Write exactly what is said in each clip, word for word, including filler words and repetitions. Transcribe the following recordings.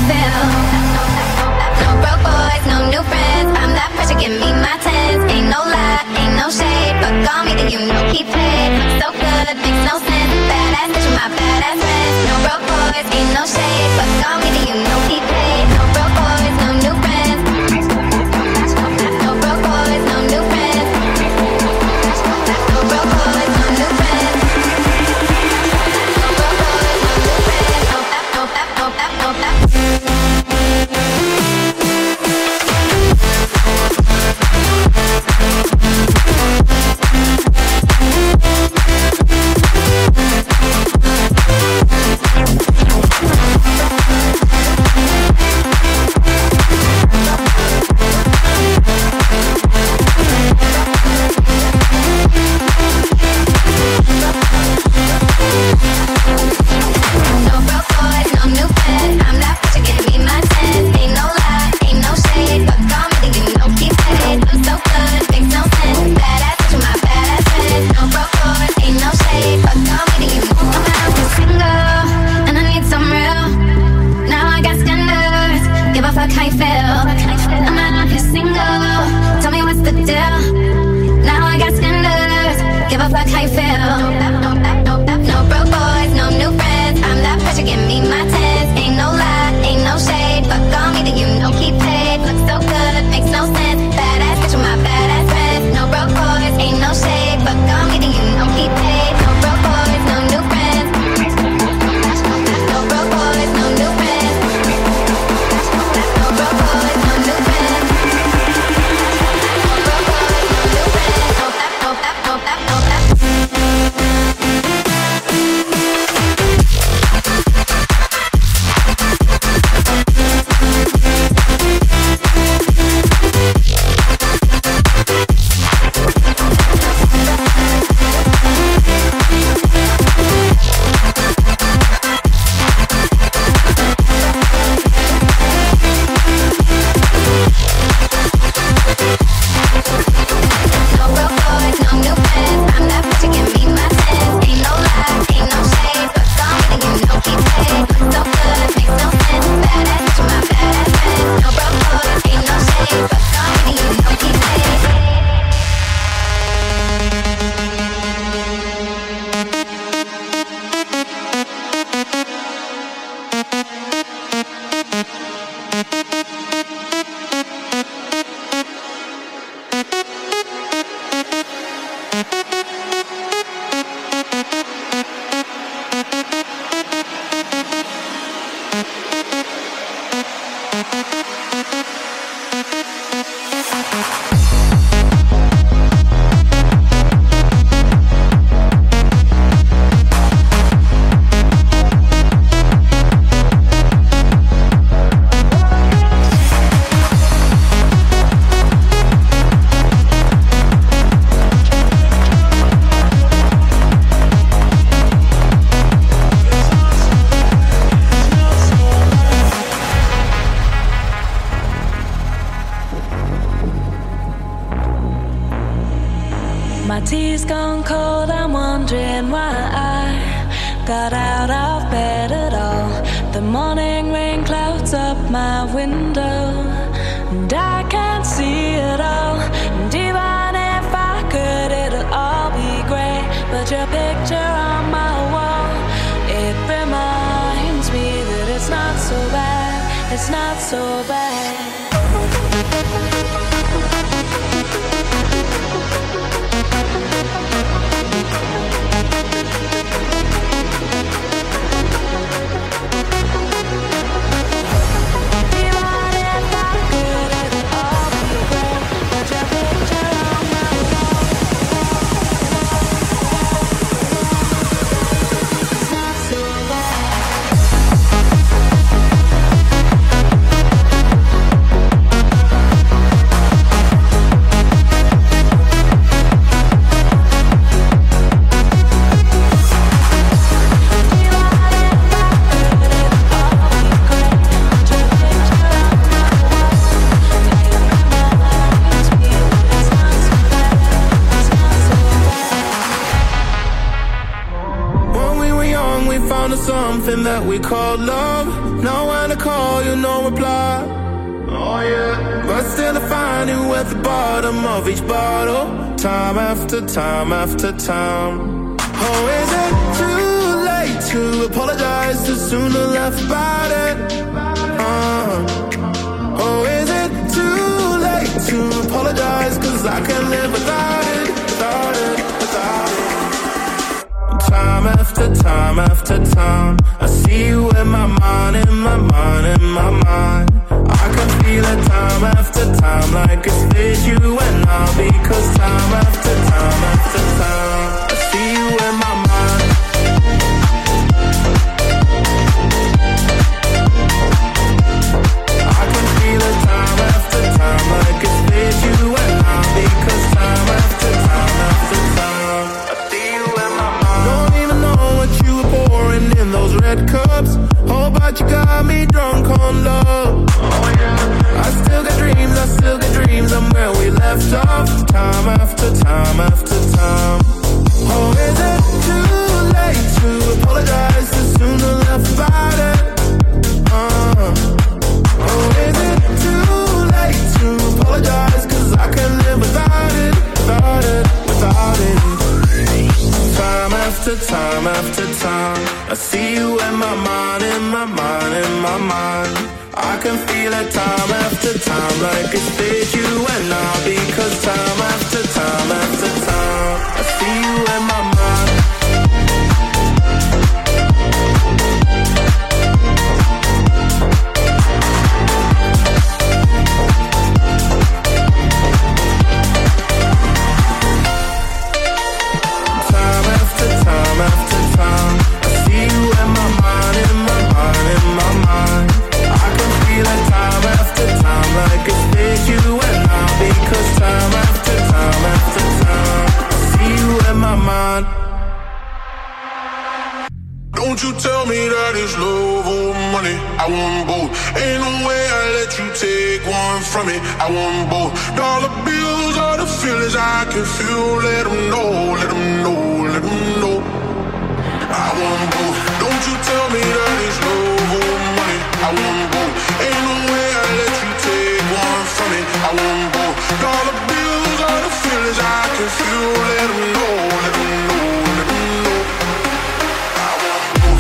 feel. No broke boys, no new friends. I'm that pressure, give me my tens. Ain't no lie, ain't no shade, but call me and you know keep paid. Look so good, makes no sense. Badass bitch with my badass friends. No broke boys, ain't no shade, but call me and you know keep paid. No broke boys, no new friends. No broke boys, no new friends. No broke boys, no new friends. No broke boys, no new friends. No that, no that, no that, no that. something that we call love. Know when to call, you no reply. Oh yeah. But still I find you at the bottom of each bottle, time after time after time. Oh, is it too late to apologize too soon to laugh about it? Uh, oh, is it too late to apologize? Cause I can't live without it, without it, without it. Time after time after time, I see you in my mind, in my mind, in my mind. I can feel it time after time, like it's with you and I. Because time after time after time, I see you in my mind. I can feel it time after time, like it's with you and I. Because time after time after time, I see you in my mind. Don't even know what you were pouring in those red cups. Oh, but you got me drunk on love. Oh yeah. I still got dreams, I still got dreams. I'm where we left off, time after time after time. Oh, is it too late to apologize too soon to laugh about it? Uh, oh, is it too late to apologize? Cause I can't live without it, without it, without it. Time after time after time, I see you in my mind, in my mind, in my mind. I can feel it time after time, like it's with you and I. Because time after time after time, I see you in my mind. Time after time after time, I see you in my mind, in my mind, in my mind. I can feel it time after time, like it's with you and I. Because time after time after time, I see you in my mind. Don't you tell me that it's love or money, I want both. Ain't no way I let you take one from me, I want both. Dollar bills are the feelings I can feel, let them know, let them know, let them know. I want both. Don't you tell me that it's love or money, I want both. Ain't no way I let you take one from me, I want both. Dollar bills are the feelings I can feel, let them know, let them know, let them know. I want both.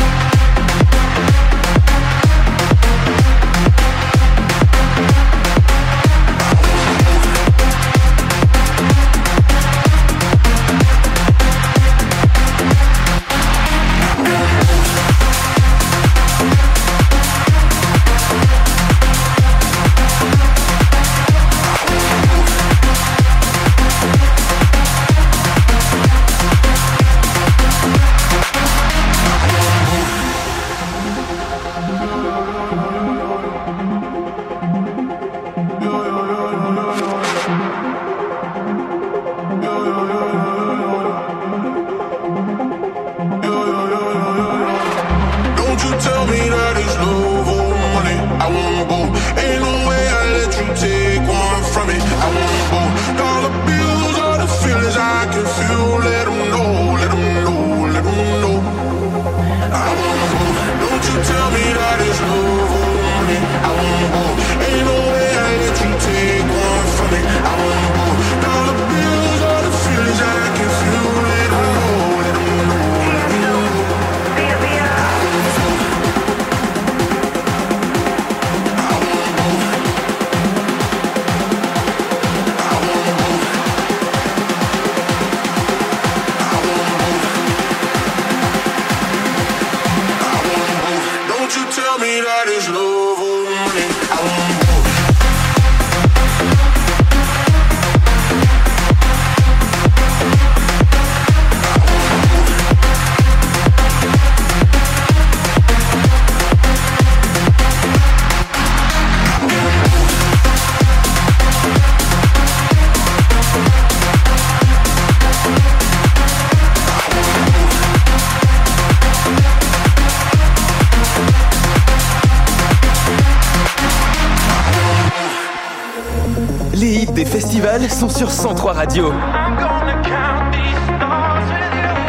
Des festivals sont sur cent trois Radio.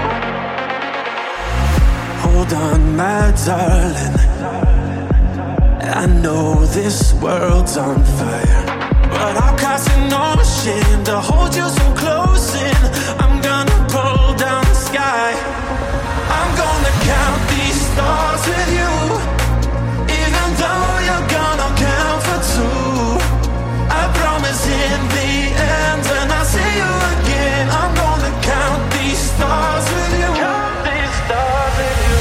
Hold on, my darling. I know this world's on fire, but I'll cast an ocean to hold you so close in. I'm gonna pull down the sky. I'm gonna count these stars with you, even though you're gonna count for two. I promise in the end, when I see you again, I'm gonna count these stars with you. Count these stars with you.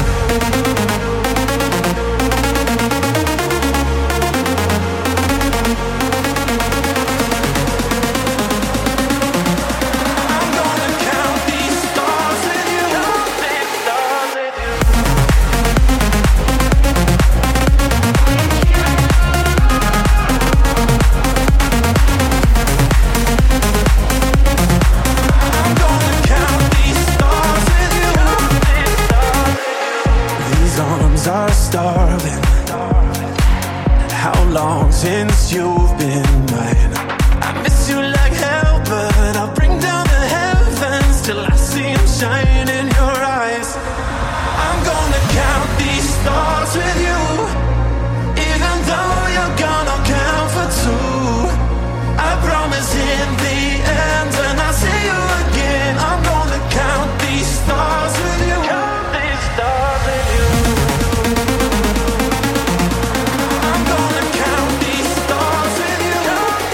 Are starving. How long since you've been mine? I miss you like hell, but I'll bring down the heavens till I see them shine in your eyes. I'm gonna count these stars with you, even though you're gonna count for two. I promise in the end, when I see you again, I'm gonna count these stars with you. Count these stars with you.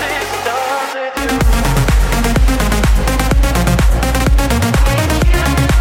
We'll be right back.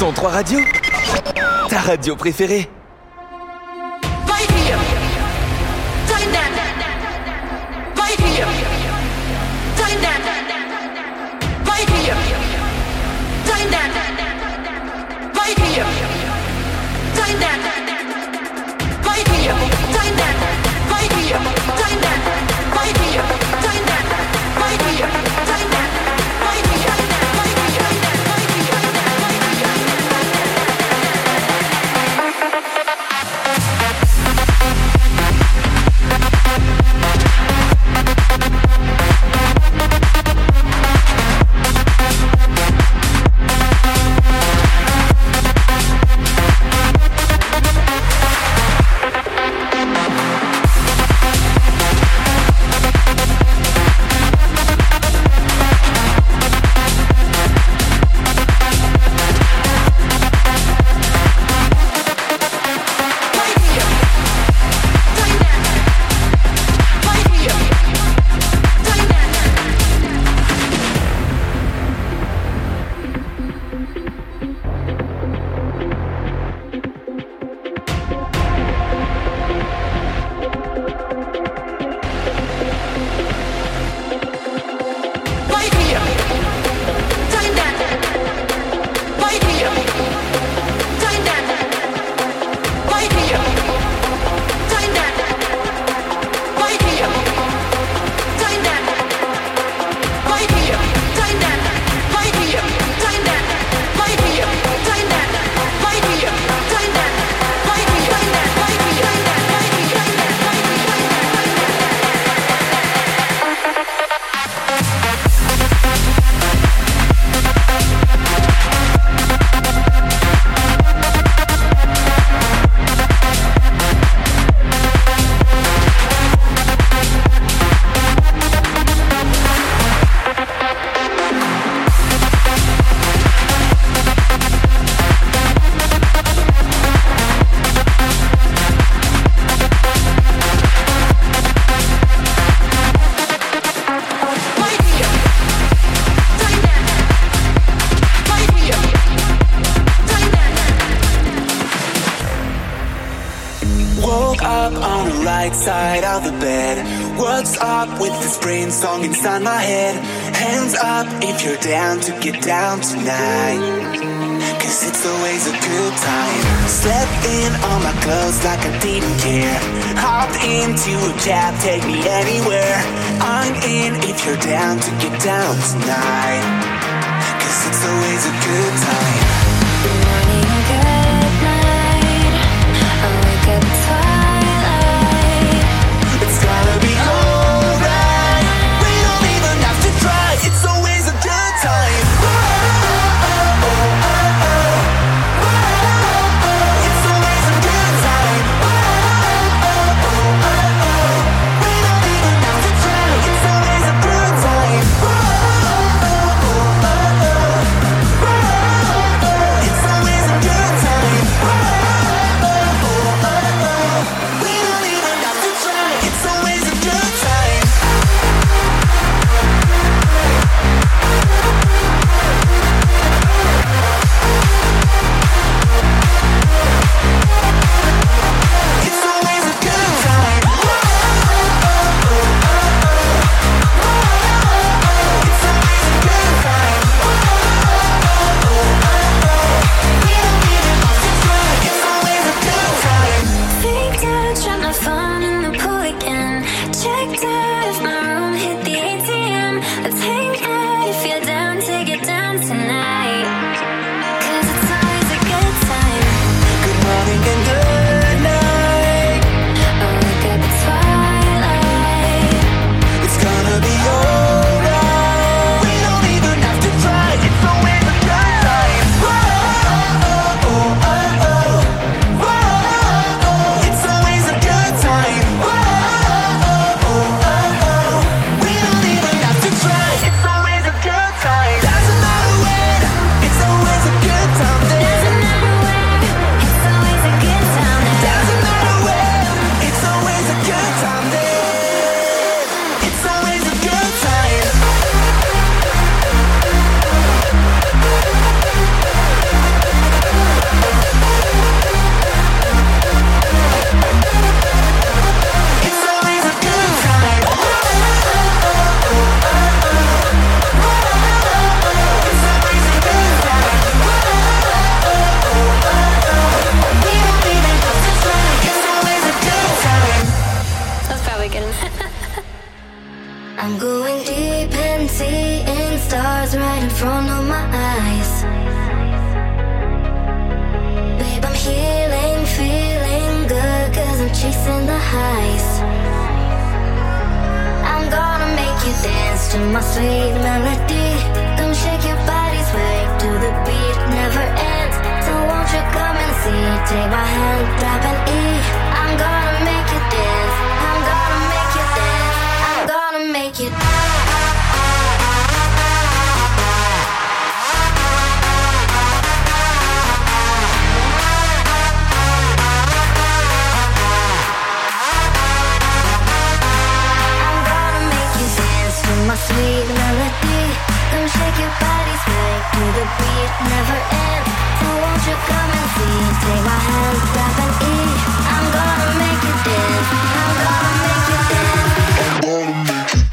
cent trois Radio, ta radio préférée. Right here. Time that. Right here. Time that. Right here. Time that. Right here. Time that. Right here. Time that. Right here. Time that. Right here. Time that. Right here. Time that. Right here. Side of the bed. What's up with this brain song inside my head? Hands up if you're down to get down tonight, cause it's always a good time. Slept in all my clothes like I didn't care. Hopped into a cab, take me anywhere. I'm in if you're down to get down tonight, cause it's always a good time. Good morning, good night. I wake up tired. Gotta be alright. We don't even have to try. It's always a good time. Oh, oh, oh, oh, oh, oh. It's always a good time. Oh, oh, oh, oh, oh. We don't even have to try. It's always a good time. Oh, oh, oh, oh, oh. It's always a highs. I'm gonna make you dance to my sweet melody. Come shake your body, sway to the beat, never ends. So won't you come and see? Take my hand, grab an E. I'm gonna make you dance. I'm gonna make you dance. I'm gonna make you dance. My sweet melody, come shake your body, sway to the beat, never ends. So won't you come and see? Take my hand, grab an E. I'm gonna make you dance. I'm gonna make you dance. I'm gonna make you.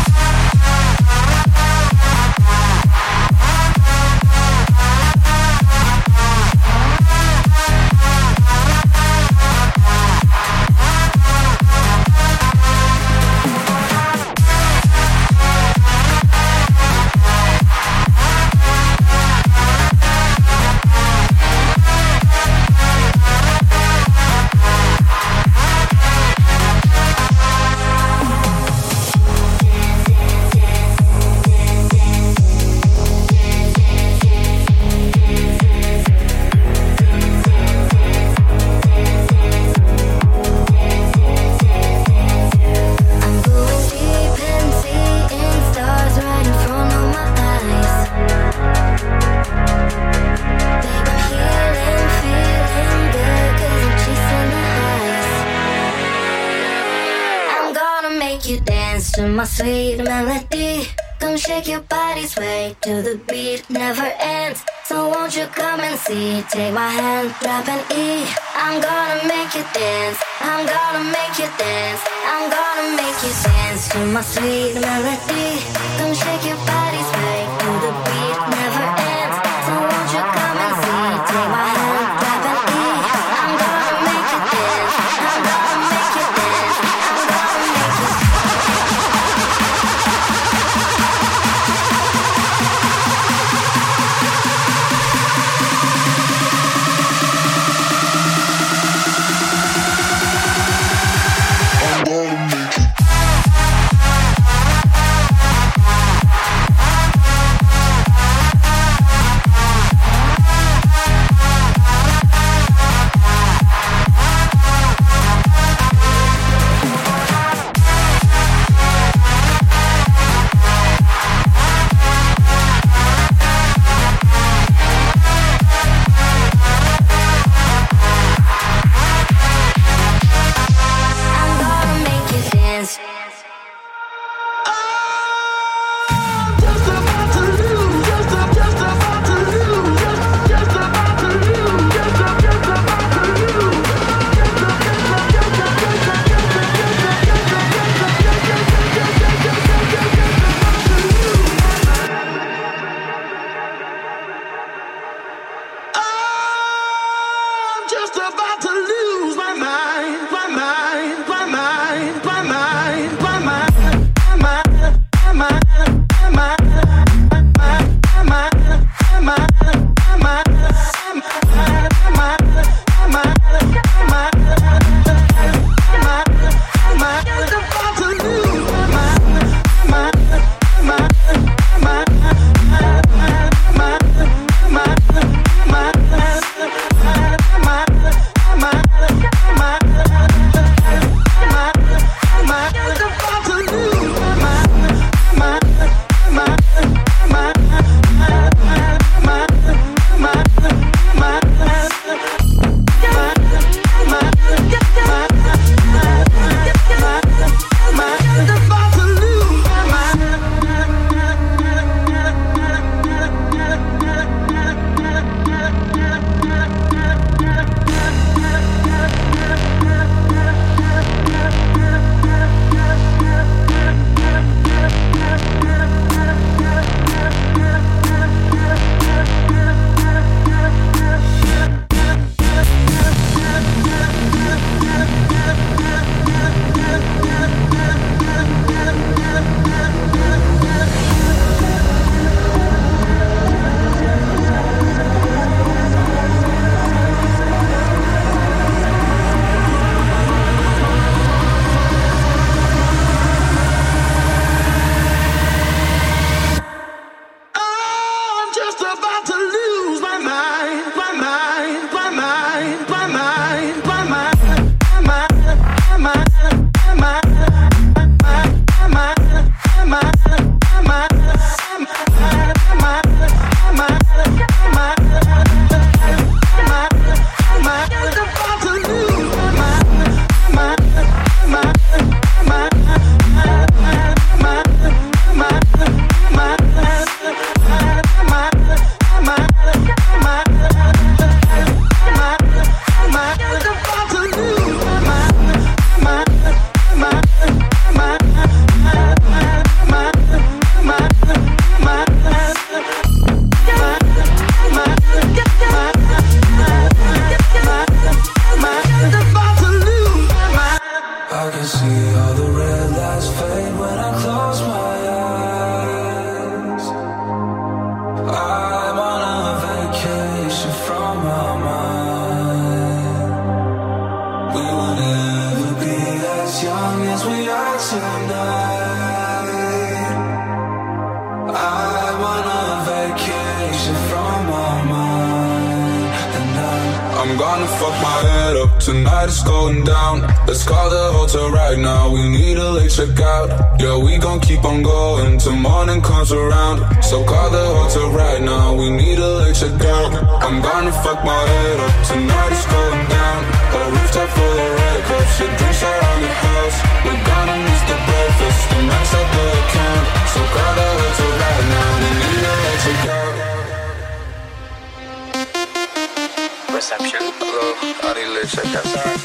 My sweet melody, come shake your body, sway to the beat, never ends. So won't you come and see? Take my hand, grab an E. I'm gonna make you dance. I'm gonna make you dance. I'm gonna make you dance to my sweet melody. Come shake your body, sway to the beat, never ends. So won't you come and see? Take my hand, grab an E. I'm gonna make you dance. I'm gonna make you dance. I'm gonna make you dance. I'm gonna make you. I'm gonna fuck my head up, tonight it's going down. Let's call the hotel right now, we need a late checkout. Yeah, we gon' keep on going till morning comes around. So call the hotel right now, we need a late checkout. I'm gonna fuck my head up, tonight it's going down. A rooftop full of red cups, your drinks around the house. We're gonna miss the breakfast, the max up the account. So call the hotel right now, we need a late checkout. Reception. Hello, I need a late checkout.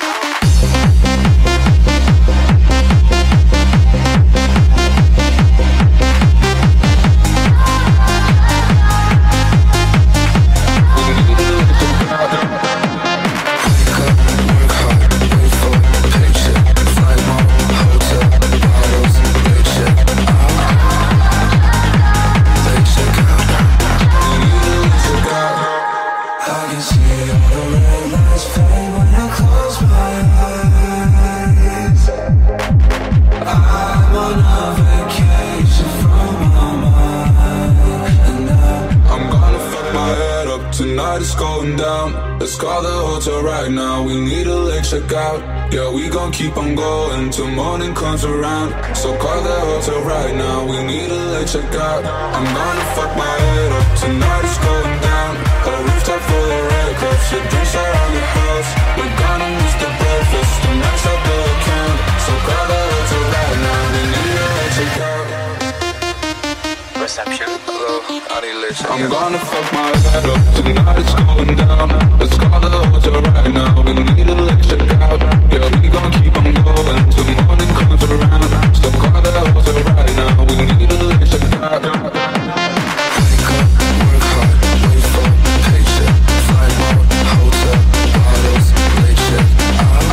It's going down. Let's call the hotel right now, we need a late checkout. Yeah, we gon' keep on going till morning comes around. So call the hotel right now, we need a late checkout. I'm gonna fuck my head up, tonight it's going down. A rooftop full of red cups, your drinks around the house. We're gonna miss the breakfast, the max up the account. So call the hotel right now, we need a late checkout. Reception. Hello, I need a late checkout. I'm gonna fuck my head up, tonight it's going down. Let's call the hotel right now, we need a late checkout. Yeah, we gon' keep on going till morning comes around. So call the hotel right now, we need a late checkout. Wake up, work hard, wait for paycheck. Flight mode, hotel, bottles, late check out.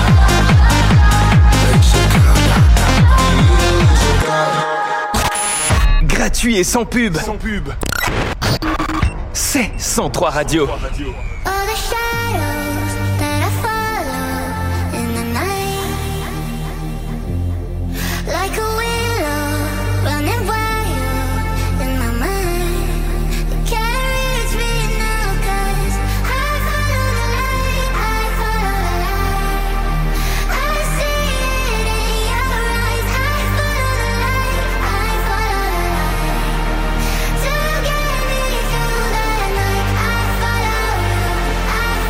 Late check out. We need a late checkout. Gratuit et sans pub. Sans pub. C'est cent trois Radio. I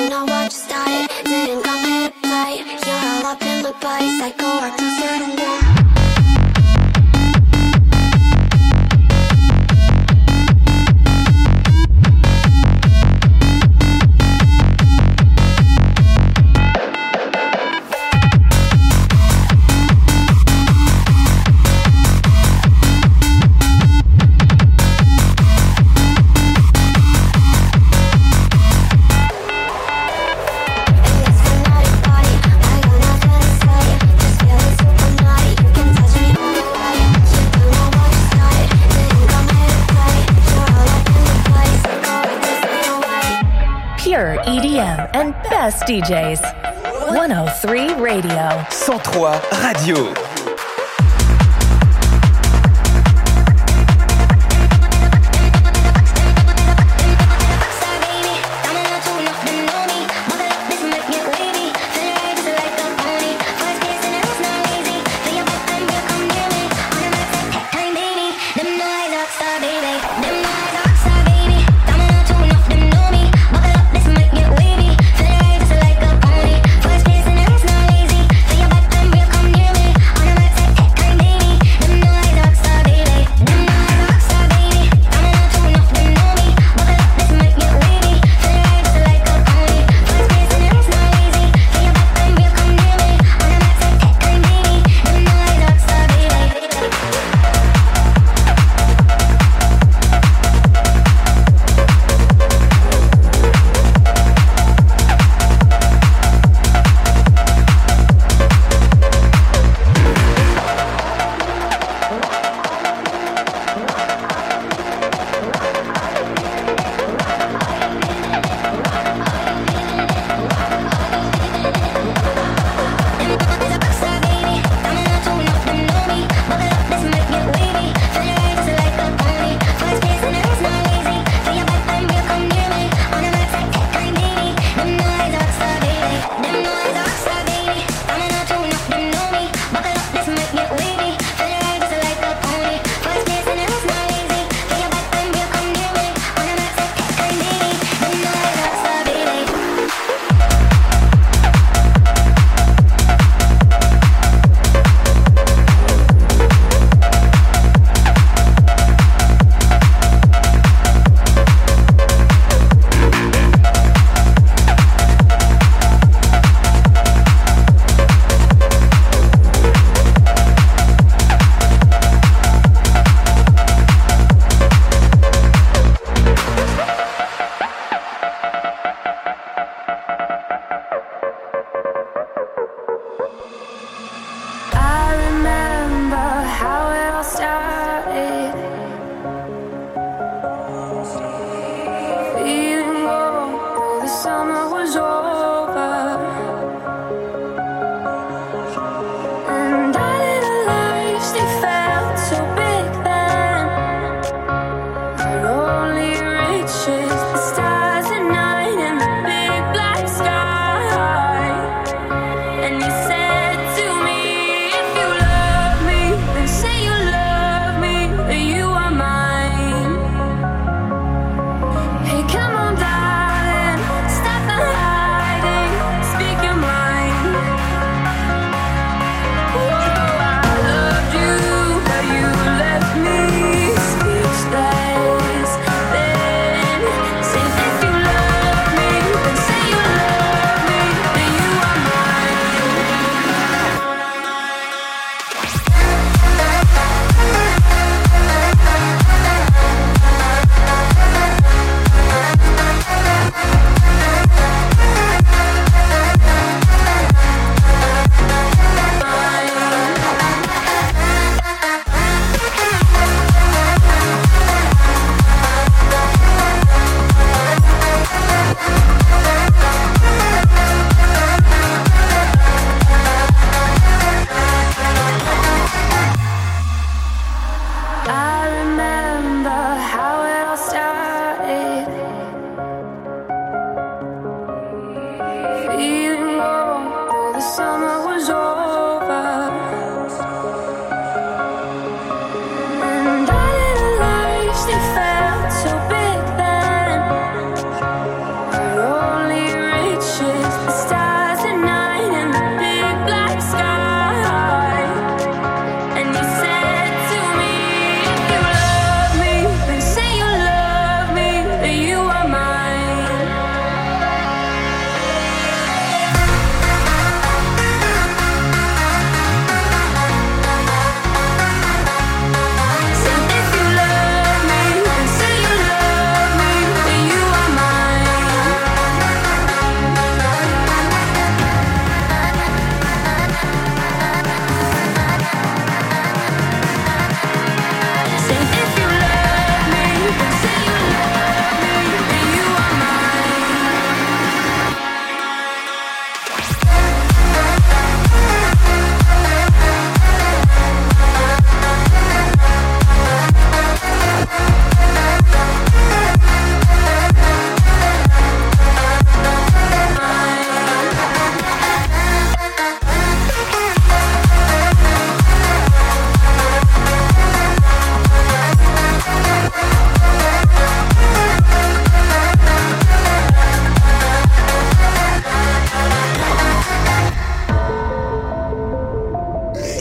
know what you started. Didn't come here to play. You're all up in my body, psycho acting certain way. E D M and best D Js. one oh three Radio. cent trois Radio. On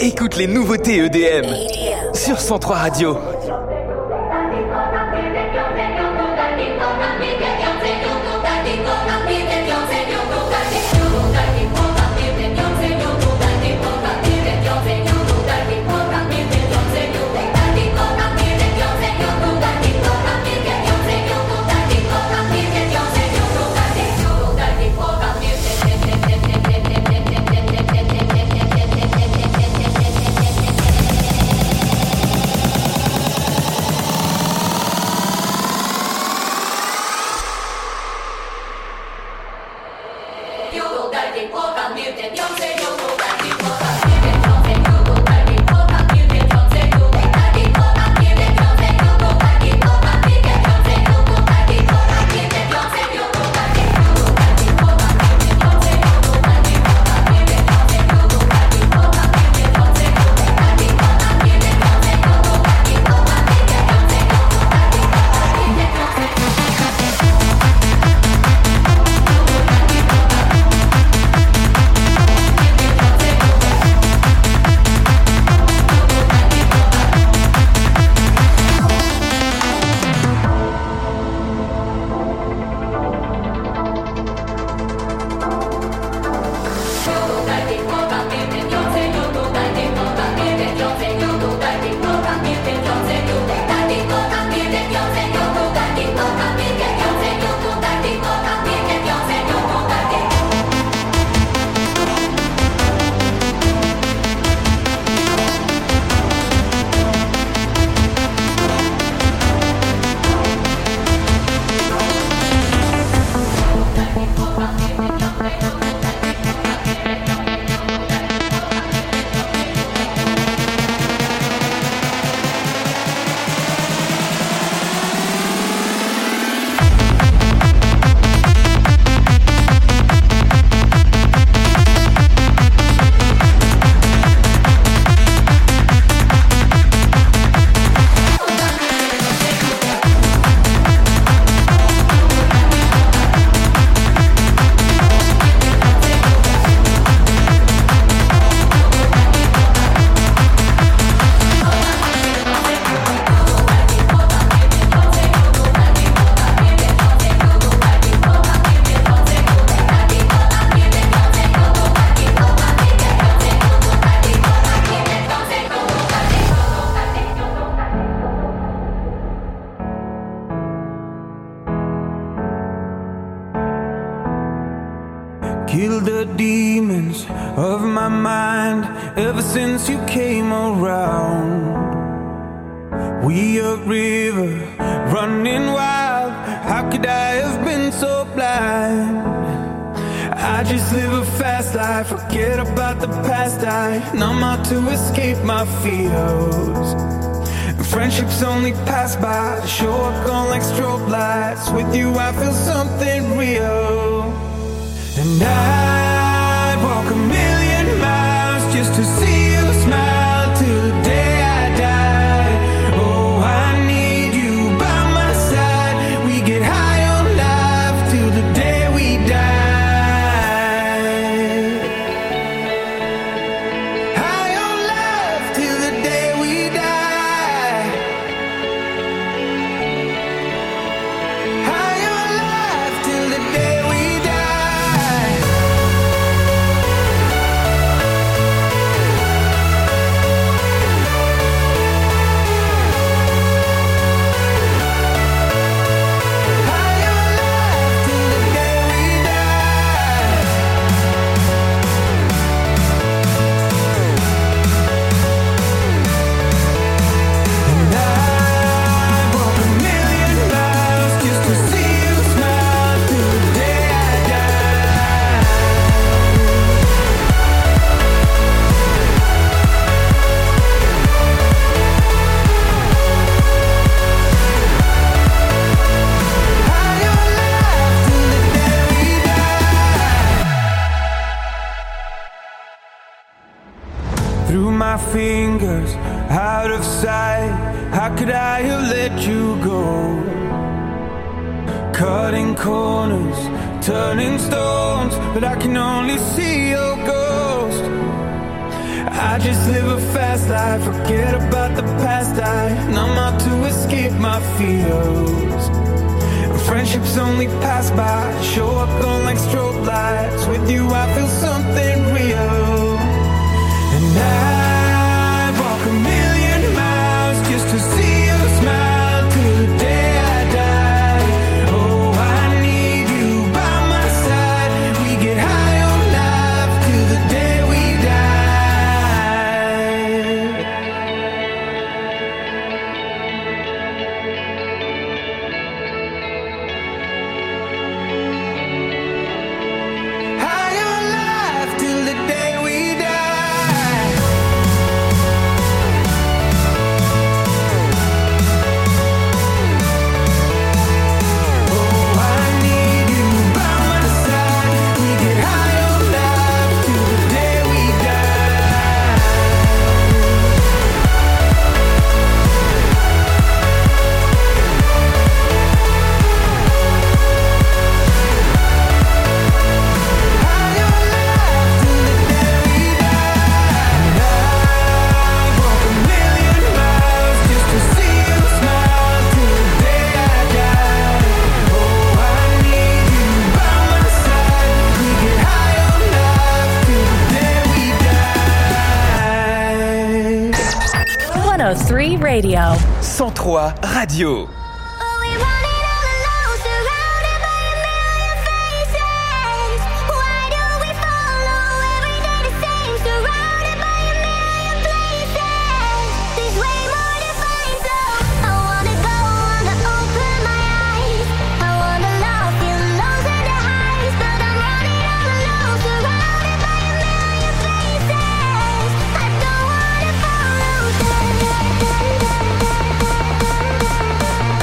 écoute les nouveautés E D M sur cent trois Radio. Kill the demons of my mind ever since you came around. We a river running wild. How could I have been so blind? I just live a fast life, forget about the past. I numb out to escape my fears. Friendships only pass by, show up gone like strobe lights. With you I feel something real. And I'd walk a million miles just to see you smile till the day I die. Oh, I need you by my side. We get high on life till the day we die. High on life till the day we die. High on life till the day we die. Through my fingers, out of sight. How could I have let you go? Cutting corners, turning stones, but I can only see your ghost. I just live a fast life, forget about the past. I numb out to escape my fears. Friendships only pass by, show up on like strobe lights. With you I feel something real. And I walk a million miles just to see you smile till the day I die. Oh, I need you by my side. We get high on life till the day we die. High on life till the day we die. Oh, I need you by my side. We get high on life till the day we die. High on life till the day we die. And I walk a million miles just to see you smile till the day I die. Oh, I need you by my side. We get high on life till the day we die. one oh three Radio. cent trois Radio. But we run it all alone, surrounded by a million faces. Why do we follow every day the same? Surrounded by a million places. There's way more to find, so I wanna go, wanna open my eyes. I wanna love, feel lows and the highs, but I'm running all alone, surrounded by a million faces. I don't wanna follow them.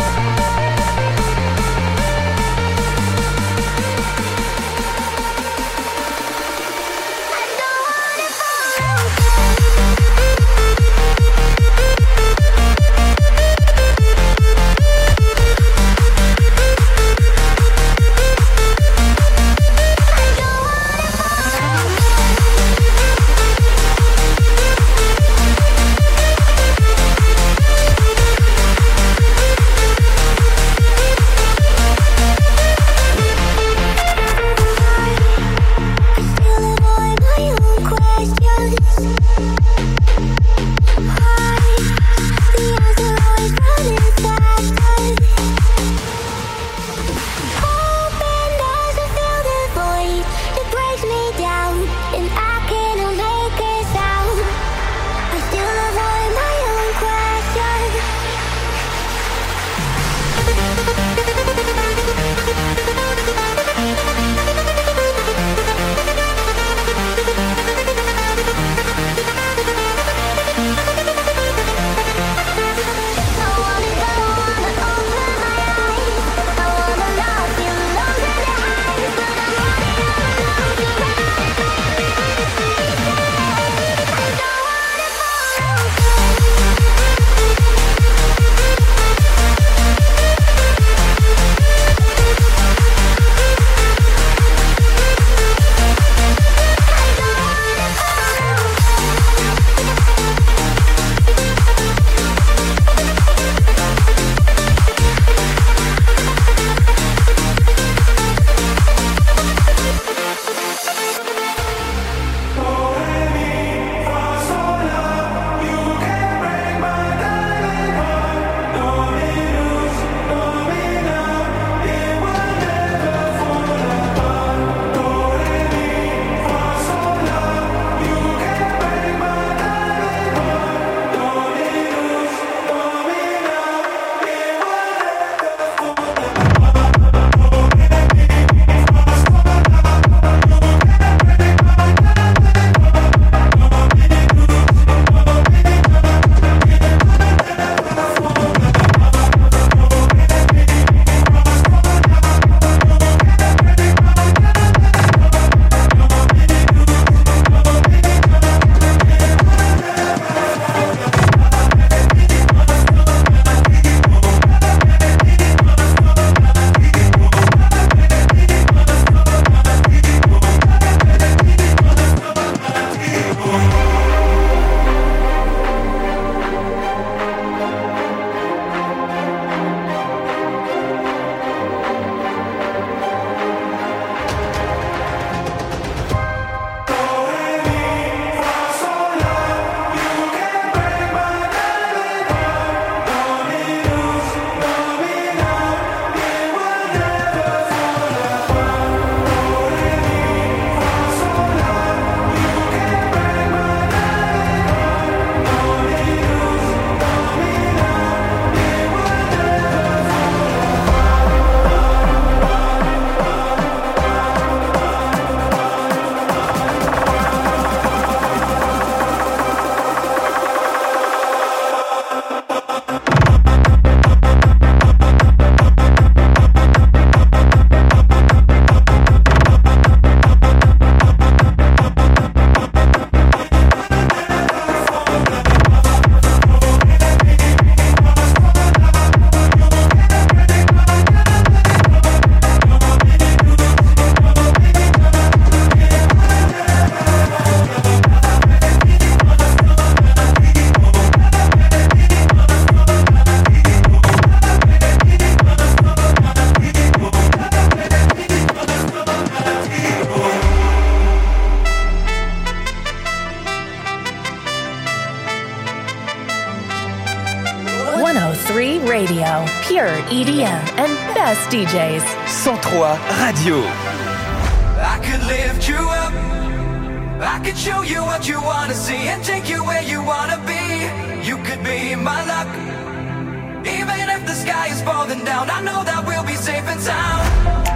Radio. Pure E D M and best D Js. cent trois Radio. I could lift you up. I could show you what you wanna see and take you where you wanna be. You could be my luck. Even if the sky is falling down, I know that we'll be safe and sound.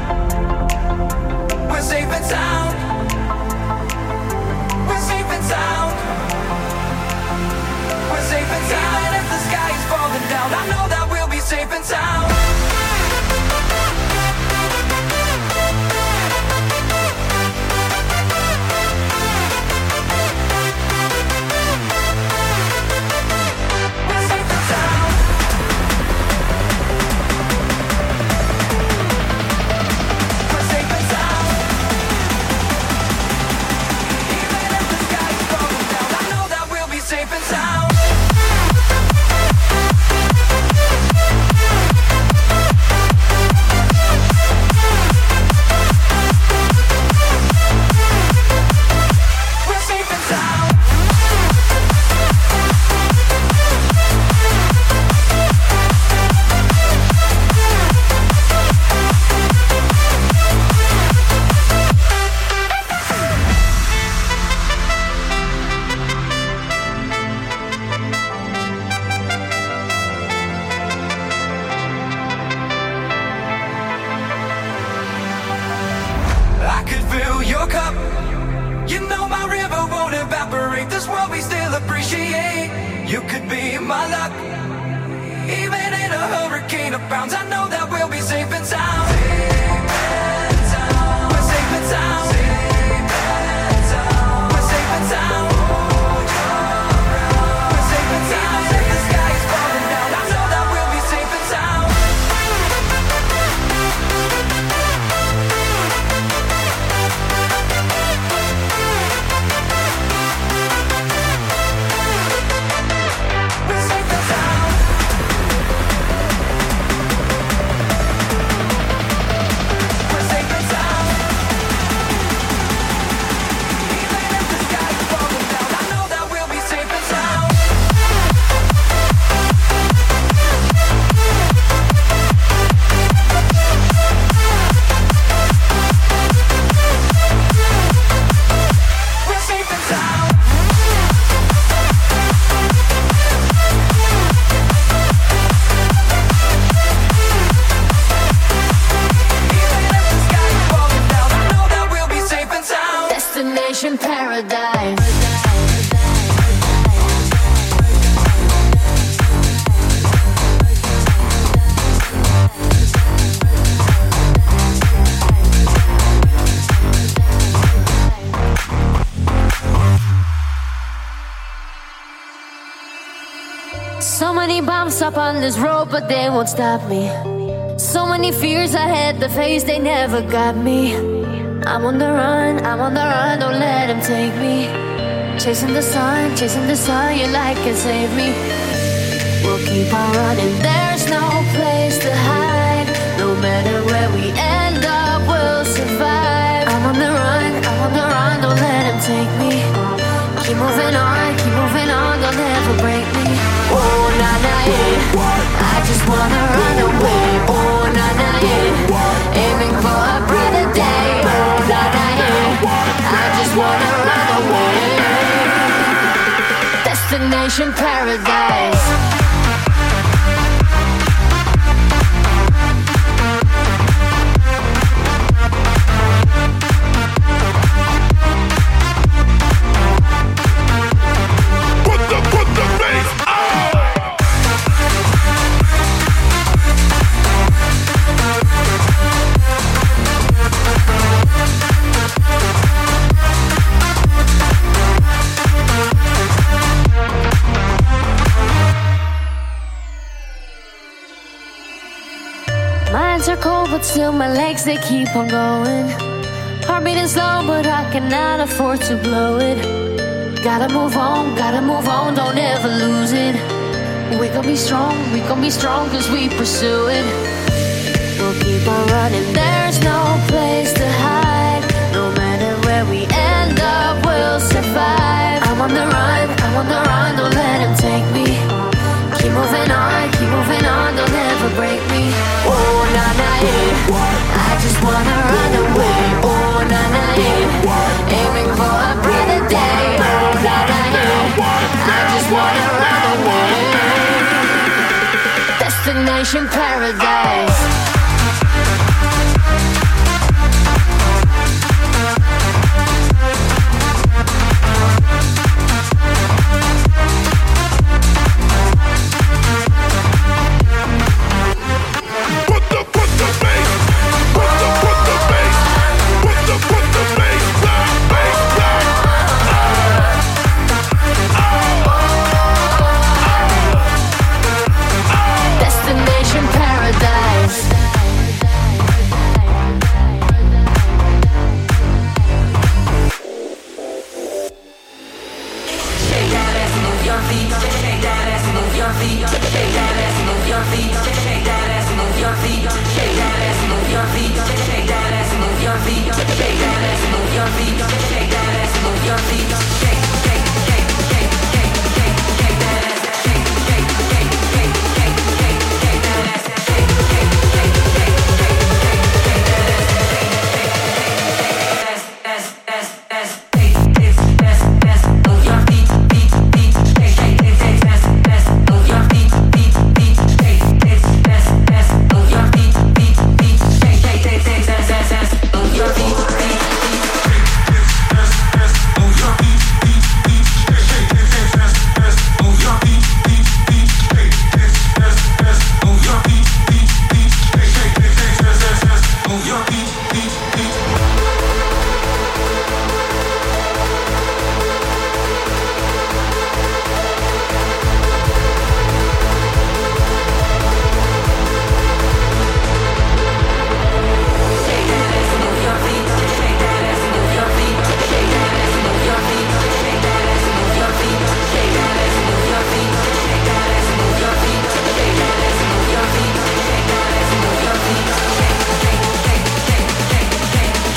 We're safe and sound. We're safe and sound. We're safe and sound. Even if the sky is falling down, I know that we'll be safe and sound. Up on this road, but they won't stop me. So many fears I had to face, they never got me. I'm on the run, I'm on the run, don't let them take me. Chasing the sun, chasing the sun, your light can save me. We'll keep on running, there's no place to hide. No matter where we end up, we'll survive. I'm on the run, I'm on the run, don't let them take me. Keep moving on, keep moving on, they'll never break me. Oh, na na, yeah. I just wanna run away. Oh, na na, yeah. Aiming for a brighter day. Oh, na na, yeah. I just wanna run away. Destination paradise. But still my legs, they keep on going. Heart beating slow, but I cannot afford to blow it. Gotta move on, gotta move on, don't ever lose it. We gon' be strong, we gon' be strong, cause we pursue it. We'll keep on running, there's no place to hide. No matter where we end up, we'll survive. I'm on the run, I'm on the run, don't let him take me. Keep moving on, keep moving on, don't ever in paradise.